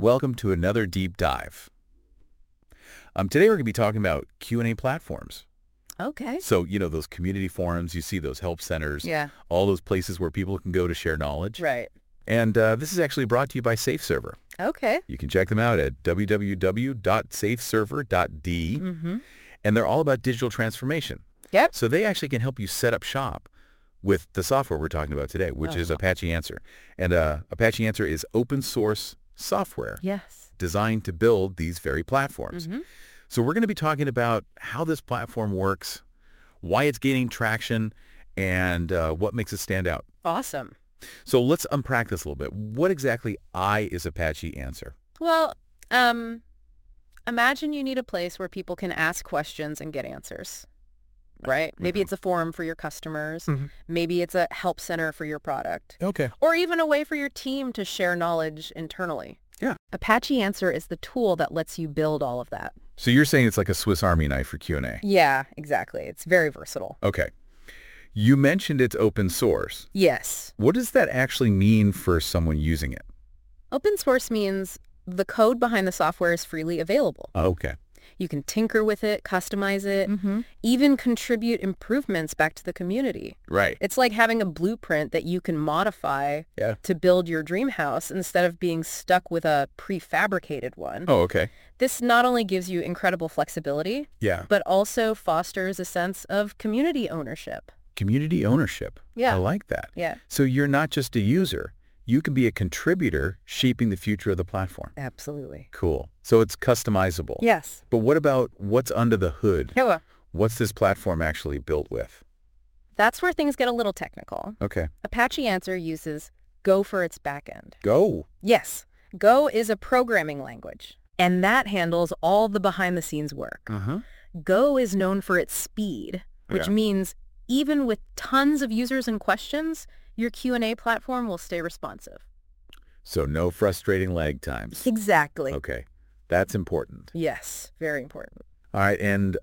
Welcome to another deep dive. Today we're going to be talking about Q&A platforms. Okay. So, those community forums, you see those help centers, Yeah. all those places where people can go to share knowledge. Right. And this is actually brought to you by SafeServer. Okay. You can check them out at www.safeserver.de. Mm-hmm. And they're all about digital transformation. Yep. So they actually can help you set up shop with the software we're talking about today, which is Apache Answer. And Apache Answer is open source software Yes. designed to build these very platforms. Mm-hmm. So we're going to be talking about how this platform works, why it's gaining traction, and what makes it stand out. Awesome. So let's unpack this a little bit. What exactly is Apache Answer? Well, imagine you need a place where people can ask questions and get answers, right? Maybe it's a forum for your customers. Mm-hmm. Maybe it's a help center for your product. Okay. Or even a way for your team to share knowledge internally. Yeah. Apache Answer is the tool that lets you build all of that. So you're saying it's like a Swiss Army knife for Q&A. Yeah, exactly. It's very versatile. Okay. You mentioned it's open source. Yes. What does that actually mean for someone using it? Open source means the code behind the software is freely available. Okay. You can tinker with it, customize it, even contribute improvements back to the community. Right. It's like having a blueprint that you can modify to build your dream house instead of being stuck with a prefabricated one. Oh, okay. This not only gives you incredible flexibility, Yeah. but also fosters a sense of community ownership. Community ownership. Yeah. I like that. Yeah. So you're not just a user. You can be a contributor shaping the future of the platform. Absolutely. Cool. So it's customizable. Yes. But what about what's under the hood? Yeah. What's this platform actually built with? That's where things get a little technical. Okay. Apache Answer uses Go for its backend. Go. Yes, Go is a programming language, and that handles all the behind-the-scenes work. Uh-huh. Go is known for its speed, which means even with tons of users and questions, your Q&A platform will stay responsive. So no frustrating lag times. Exactly. Okay. That's important. Yes, very important. All right. And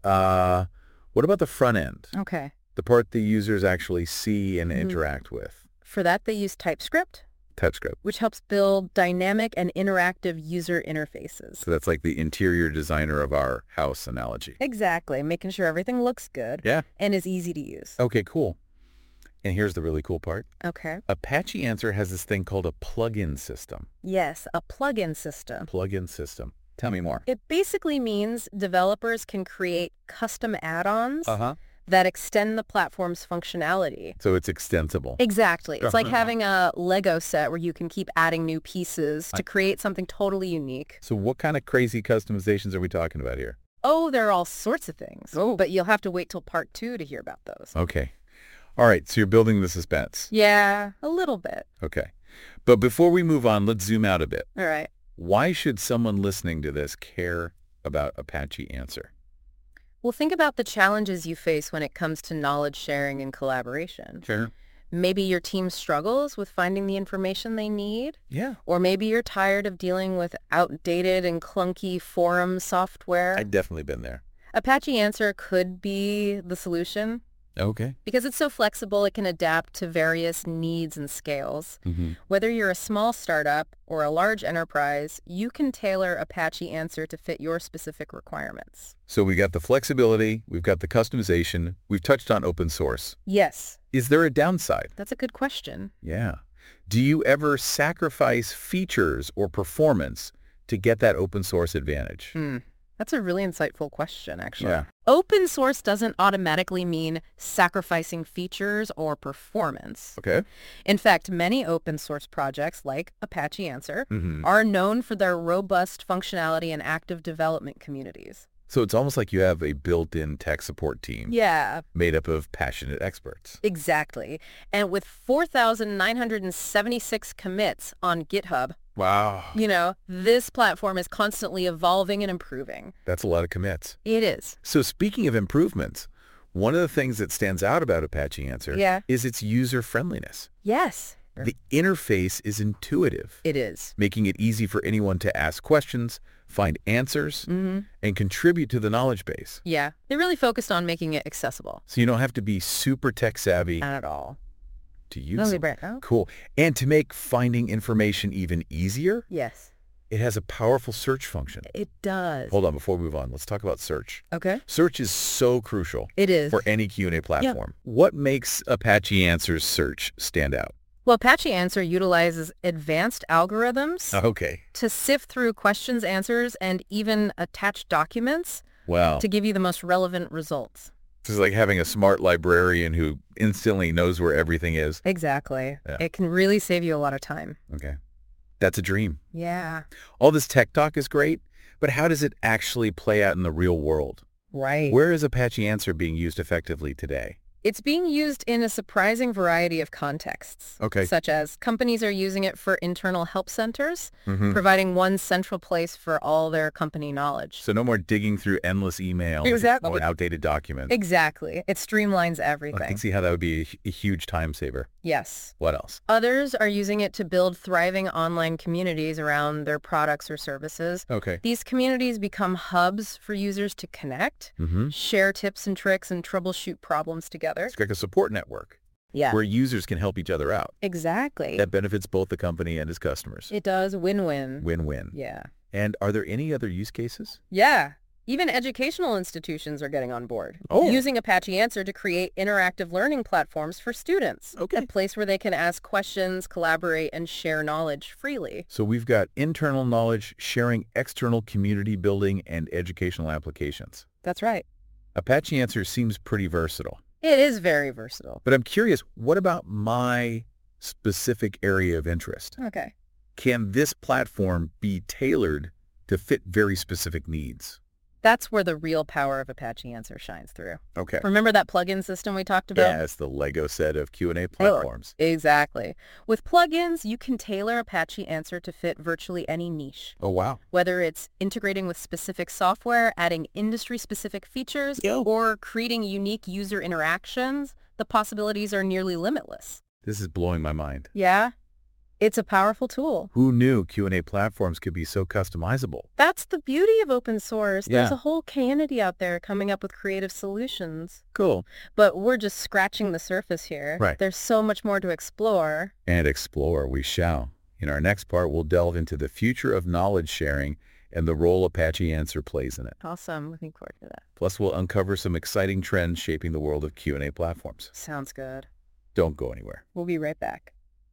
what about the front end? Okay. The part the users actually see and interact with? For that, they use TypeScript, TypeScript. which helps build dynamic and interactive user interfaces. So that's like the interior designer of our house analogy. Exactly, making sure everything looks good and is easy to use. Okay, cool. And here's the really cool part. Okay. Apache Answer has this thing called a plugin system. Yes, a plugin system. Plugin system. Tell me more. It basically means developers can create custom add-ons that extend the platform's functionality. So it's extensible. Exactly. It's like having a Lego set where you can keep adding new pieces to create something totally unique. So what kind of crazy customizations are we talking about here? Oh, there are all sorts of things. Oh. But you'll have to wait till part 2 to hear about those. Okay. All right. So you're building the suspense. Yeah, a little bit. Okay. But before we move on, let's zoom out a bit. All right. Why should someone listening to this care about Apache Answer? Well, think about the challenges you face when it comes to knowledge sharing and collaboration. Sure. Maybe your team struggles with finding the information they need. Yeah. Or maybe you're tired of dealing with outdated and clunky forum software. I've definitely been there. Apache Answer could be the solution. Okay. Because it's so flexible, it can adapt to various needs and scales. Whether you're a small startup or a large enterprise, you can tailor Apache Answer to fit your specific requirements. So we got the flexibility, we've got the customization, we've touched on open source. Yes. Is there a downside? That's a good question. Yeah. Do you ever sacrifice features or performance to get that open source advantage? That's a really insightful question, actually. Yeah. Open source doesn't automatically mean sacrificing features or performance. Okay. In fact, many open source projects like Apache Answer are known for their robust functionality and active development communities. So it's almost like you have a built-in tech support team Yeah, made up of passionate experts. exactly. And with 4,976 commits on GitHub, Wow. this platform is constantly evolving and improving. That's a lot of commits. It is. So speaking of improvements, one of the things that stands out about Apache Answer is its user-friendliness. Yes. The interface is intuitive, It is. making it easy for anyone to ask questions, find answers, and contribute to the knowledge base. Yeah. They really focused on making it accessible. So you don't have to be super tech savvy Not at all. to use it. Oh. Cool. And to make finding information even easier, Yes. It has a powerful search function. It does. Hold on, before we move on, let's talk about search. Okay. Search is so crucial It is. for any Q&A platform. What makes Apache Answers search stand out? Well, Apache Answer utilizes advanced algorithms Okay. to sift through questions, answers, and even attach documents Wow. to give you the most relevant results. This is like having a smart librarian who instantly knows where everything is. Exactly. Yeah. It can really save you a lot of time. Okay. That's a dream. Yeah. All this tech talk is great, but how does it actually play out in the real world? Right. Where is Apache Answer being used effectively today? It's being used in a surprising variety of contexts. Okay. Such as companies are using it for internal help centers, Mhm. providing one central place for all their company knowledge. So no more digging through endless emails Exactly. or outdated documents. Exactly. It streamlines I everything. can see how that would be a huge time saver. Yes. What else? Others are using it to build thriving online communities around their products or services. Okay. These communities become hubs for users to connect, Mm-hmm. share tips and tricks, and troubleshoot problems together. It's like a support network Yeah, where users can help each other out. exactly. That benefits both the company and its customers. It does win-win. Win-win. Yeah. And are there any other use cases? Yeah. Even educational institutions are getting on board, Oh. using Apache Answer to create interactive learning platforms for students. Okay. A place where they can ask questions, collaborate, and share knowledge freely. So we've got internal knowledge sharing, external community building, and educational applications. That's right. Apache Answer seems pretty versatile. It is very versatile. But I'm curious, what about my specific area of interest? Okay. Can this platform be tailored to fit very specific needs? That's where the real power of Apache Answer shines through. Okay. Remember that plugin system we talked about? Yeah, it's the Lego set of Q&A platforms. Exactly. With plugins, you can tailor Apache Answer to fit virtually any niche. Oh, wow. Whether it's integrating with specific software, adding industry-specific features, Yo. or creating unique user interactions, the possibilities are nearly limitless. This is blowing my mind. Yeah, it's a powerful tool. Who knew Q&A platforms could be so customizable? That's the beauty of open source. There's Yeah. a whole community out there coming up with creative solutions. Cool. But we're just scratching the surface here. Right. There's so much more to explore. And explore we shall. In our next part, we'll delve into the future of knowledge sharing and the role Apache Answer plays in it. Awesome. Looking forward to that. Plus, we'll uncover some exciting trends shaping the world of Q&A platforms. Sounds good. Don't go anywhere. We'll be right back.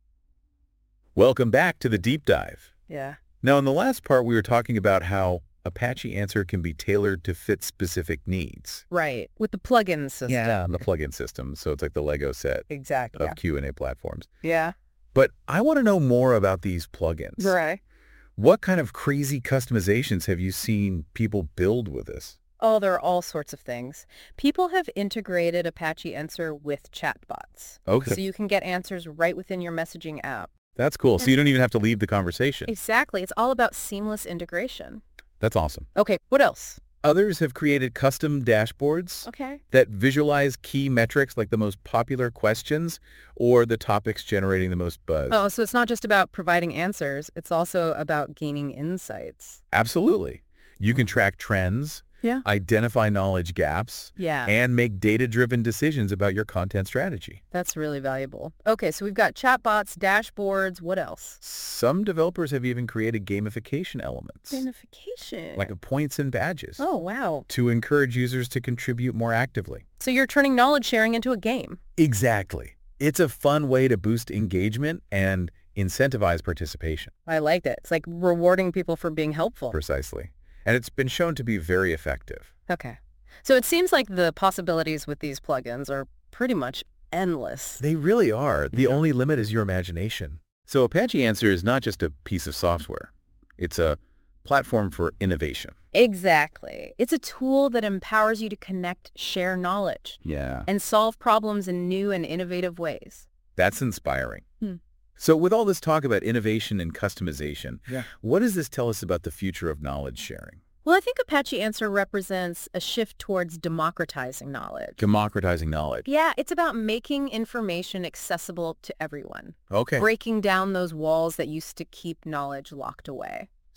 Welcome back to the Deep Dive. Yeah. Now, in the last part, we were talking about how Apache Answer can be tailored to fit specific needs. Right. With the plugin system. And the plugin system. So it's like the Lego set Exactly. of Q&A platforms. Yeah. But I want to know more about these plugins. Right. What kind of crazy customizations have you seen people build with this? Oh, there are all sorts of things. People have integrated Apache Answer with chatbots. Okay. So you can get answers right within your messaging app. That's cool. So you don't even have to leave the conversation. Exactly. It's all about seamless integration. That's awesome. Okay, what else? Others have created custom dashboards Okay. that visualize key metrics like the most popular questions or the topics generating the most buzz. Oh, so it's not just about providing answers. It's also about gaining insights. Absolutely. You can track trends, Yeah. identify knowledge gaps, Yeah. and make data-driven decisions about your content strategy. That's really valuable. Okay, so we've got chatbots, dashboards. What else? Some developers have even created gamification elements, Gamification. like points and badges, Oh, wow. to encourage users to contribute more actively. So you're turning knowledge sharing into a game. Exactly. It's a fun way to boost engagement and incentivize participation. I liked it. It's like rewarding people for being helpful. Precisely. And it's been shown to be very effective. Okay. So it seems like the possibilities with these plugins are pretty much endless. They really are. The only limit is your imagination. So Apache Answer is not just a piece of software. It's a platform for innovation. Exactly. It's a tool that empowers you to connect, share knowledge, Yeah. and solve problems in new and innovative ways. That's inspiring. Hmm. So with all this talk about innovation and customization, Yeah. what does this tell us about the future of knowledge sharing? Well, I think Apache Answer represents a shift towards democratizing knowledge. Democratizing knowledge. Yeah, it's about making information accessible to everyone, Okay. breaking down those walls that used to keep knowledge locked away. So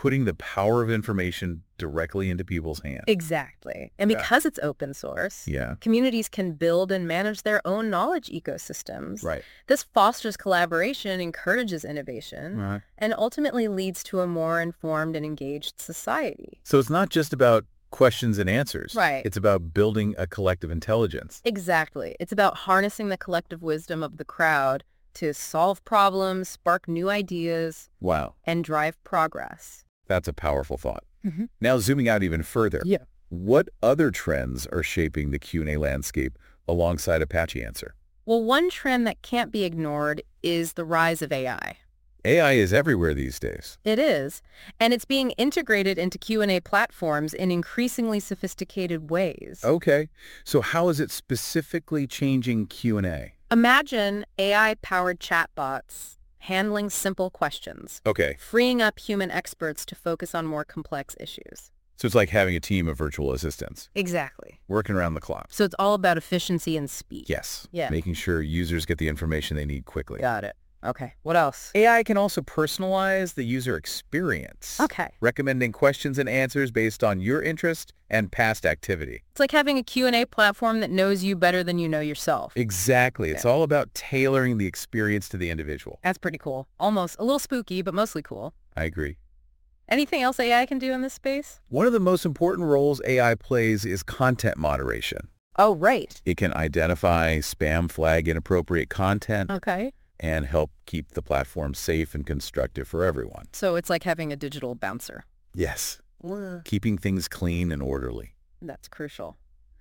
putting the power of information directly into people's hands. Exactly. And because it's open source, Yeah. communities can build and manage their own knowledge ecosystems. Right. This fosters collaboration, encourages innovation, Right. and ultimately leads to a more informed and engaged society. So it's not just about questions and answers. Right. It's about building a collective intelligence. Exactly. It's about harnessing the collective wisdom of the crowd to solve problems, spark new ideas, Wow. and drive progress. That's a powerful thought. Mhm. Now, zooming out even further. Yeah. What other trends are shaping the Q&A landscape alongside Apache Answer? Well, one trend that can't be ignored is the rise of AI. AI is everywhere these days. It is, and it's being integrated into Q&A platforms in increasingly sophisticated ways. Okay. So how is it specifically changing Q&A? Imagine AI-powered chatbots handling simple questions, Okay. freeing up human experts to focus on more complex issues. So it's like having a team of virtual assistants Exactly. working around the clock. So it's all about efficiency and speed. Yes. Yeah. Making sure users get the information they need quickly. Got it. Okay. What else? AI can also personalize the user experience. Okay. Recommending questions and answers based on your interest and past activity. It's like having a Q&A platform that knows you better than you know yourself. Exactly. It's all about tailoring the experience to the individual. That's pretty cool. Almost a little spooky, but mostly cool. I agree. Anything else AI can do in this space? One of the most important roles AI plays is content moderation. Oh, right. It can identify, spam flag inappropriate content, Okay. and help keep the platform safe and constructive for everyone. So it's like having a digital bouncer. Yes. Keeping things clean and orderly. That's crucial.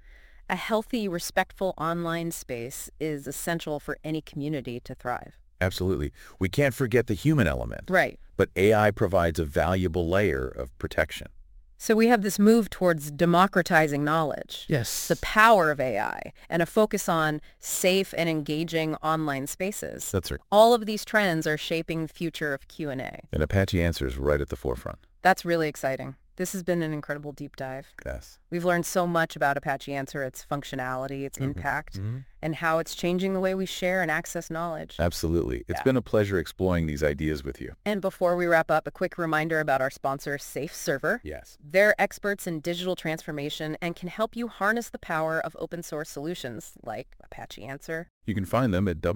A healthy, respectful online space is essential for any community to thrive. Absolutely. We can't forget the human element. Right. But AI provides a valuable layer of protection. So we have this move towards democratizing knowledge. Yes. The power of AI and a focus on safe and engaging online spaces. That's right. All of these trends are shaping the future of Q&A. And Apache Answer is right at the forefront. That's really exciting. This has been an incredible deep dive. Yes. We've learned so much about Apache Answer, its functionality, its impact, and how it's changing the way we share and access knowledge. Absolutely. It's been a pleasure exploring these ideas with you. And before we wrap up, a quick reminder about our sponsor, SafeServer. Yes. They're experts in digital transformation and can help you harness the power of open source solutions like Apache Answer. You can find them at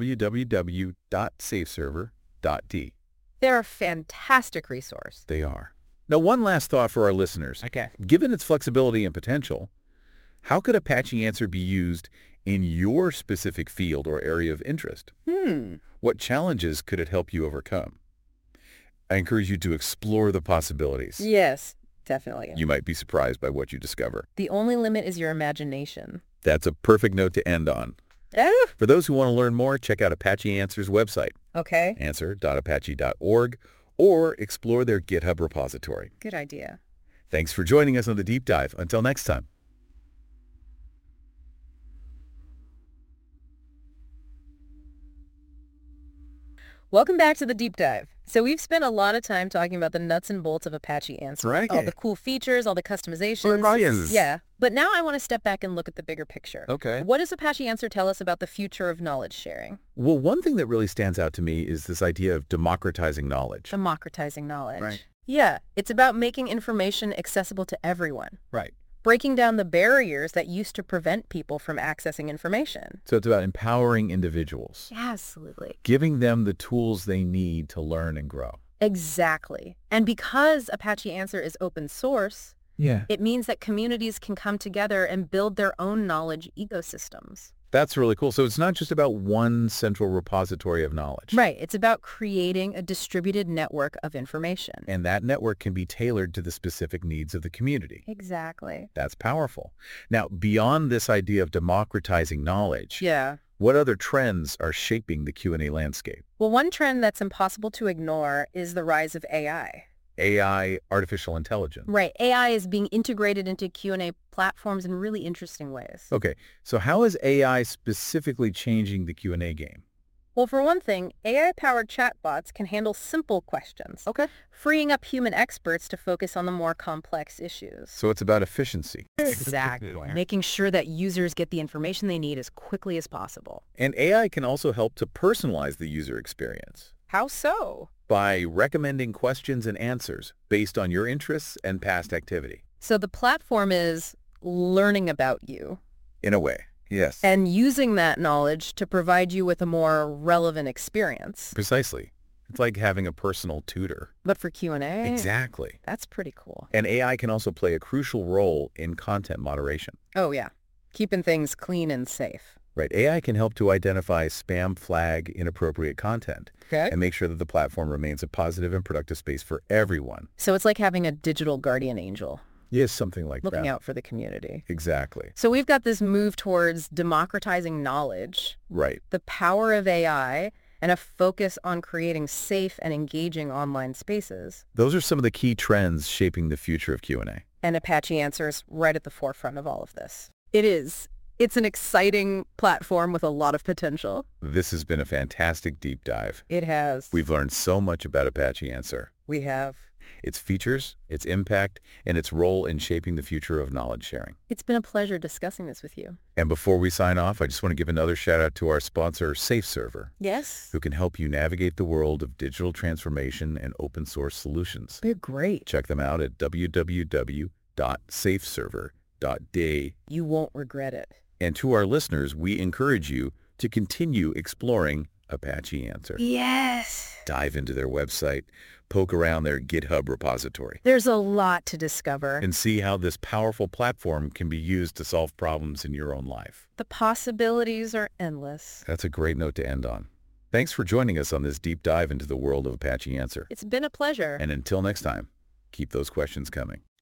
www.safeserver.d. They're a fantastic resource. They are. Now, one last thought for our listeners. Okay. Given its flexibility and potential, how could Apache Answer be used in your specific field or area of interest? What challenges could it help you overcome? I encourage you to explore the possibilities. Yes, definitely. You might be surprised by what you discover. The only limit is your imagination. That's a perfect note to end on. Oh, For those who want to learn more, check out Apache Answer's website, okay. answer.apache.org, or explore their GitHub repository. Good idea. Thanks for joining us on the Deep Dive. Until next time. Welcome back to the Deep Dive. So we've spent a lot of time talking about the nuts and bolts of Apache Answer. Right. All the cool features, all the customizations. Right. Yeah. But now I want to step back and look at the bigger picture. Okay. What does Apache Answer tell us about the future of knowledge sharing? Well, one thing that really stands out to me is this idea of democratizing knowledge. Democratizing knowledge. Right. Yeah. It's about making information accessible to everyone. Right. Breaking down the barriers that used to prevent people from accessing information. So it's about empowering individuals, Absolutely. giving them the tools they need to learn and grow. Exactly. And because Apache Answer is open source, Yeah. it means that communities can come together and build their own knowledge ecosystems. That's really cool. So it's not just about one central repository of knowledge. Right. It's about creating a distributed network of information. And that network can be tailored to the specific needs of the community. Exactly. That's powerful. Now, beyond this idea of democratizing knowledge, Yeah. what other trends are shaping the Q&A landscape? Well, one trend that's impossible to ignore is the rise of AI. AI, artificial intelligence. Right. AI is being integrated into Q&A platforms in really interesting ways. Okay, so how is AI specifically changing the Q&A game? Well, for one thing, AI-powered chatbots can handle simple questions, Okay. freeing up human experts to focus on the more complex issues. So it's about efficiency. Exactly. Making sure that users get the information they need as quickly as possible. And AI can also help to personalize the user experience. How so? By recommending questions and answers based on your interests and past activity. So the platform is learning about you In a way, yes. and using that knowledge to provide you with a more relevant experience. Precisely. It's like having a personal tutor. But for Q&A, Exactly. that's pretty cool. And AI can also play a crucial role in content moderation. Oh, yeah. Keeping things clean and safe. Right. AI can help to identify spam flag inappropriate content Okay. and make sure that the platform remains a positive and productive space for everyone. So it's like having a digital guardian angel Yes, something like looking that. out for the community. Exactly. So we've got this move towards democratizing knowledge, Right. the power of AI, and a focus on creating safe and engaging online spaces. Those are some of the key trends shaping the future of Q&A. And Apache Answers right at the forefront of all of this. It is. It's an exciting platform with a lot of potential. This has been a fantastic deep dive. It has. We've learned so much about Apache Answer, We have. its features, its impact, and its role in shaping the future of knowledge sharing. It's been a pleasure discussing this with you. And before we sign off, I just want to give another shout out to our sponsor, SafeServer, Yes. who can help you navigate the world of digital transformation and open source solutions. They're great. Check them out at www.safeserver.day. You won't regret it. And to our listeners, we encourage you to continue exploring Apache Answer. Yes. Dive into their website, poke around their GitHub repository, There's a lot to discover. and see how this powerful platform can be used to solve problems in your own life. The possibilities are endless. That's a great note to end on. Thanks for joining us on this deep dive into the world of Apache Answer. It's been a pleasure. And until next time, keep those questions coming.